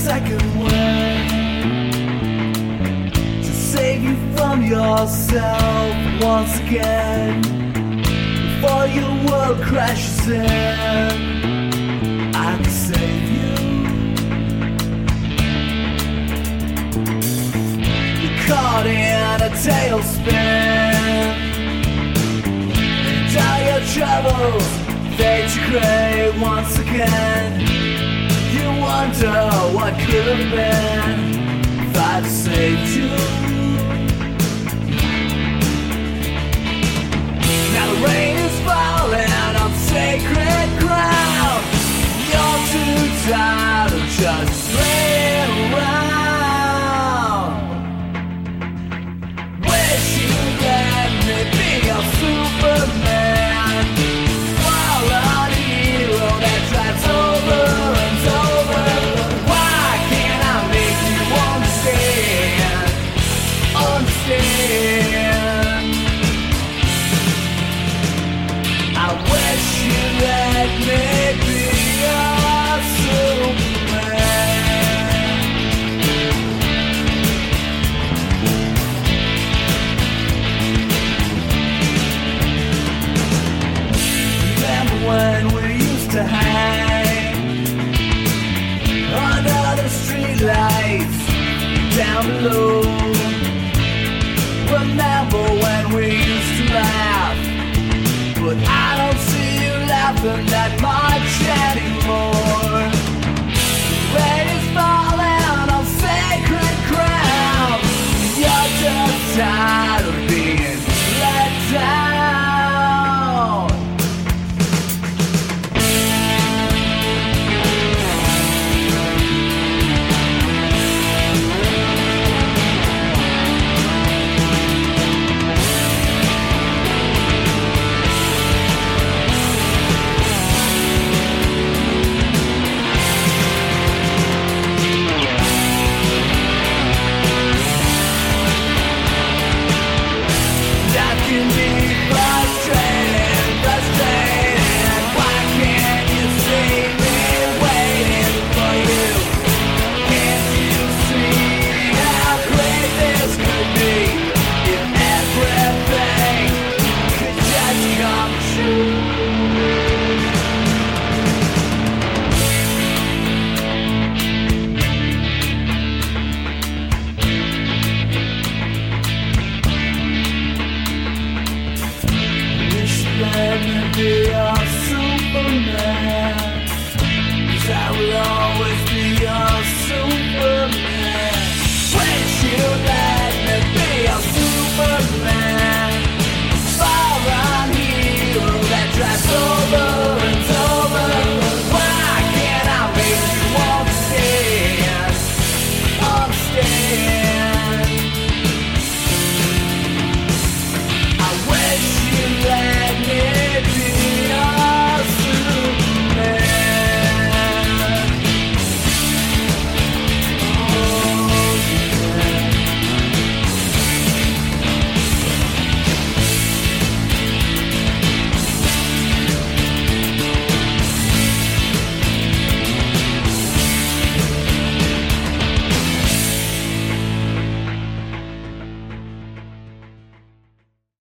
second word to save you from yourself once again. Before your world crashes in, I can save you. You're caught in a tailspin, and all your troubles fade to grey once again. You wonder what could have been if I'd saved you. Now the rain is falling on sacred ground. You're too tired of just playing around. Wish you let me be your Superman. Swallow the hero that drives over and over. Why can't I make you understand? Understand. I wish you let me be your Superman. Remember when we used to hang under the streetlights down below? Remember when we used to laugh? But I don't see you laughing that much anymore.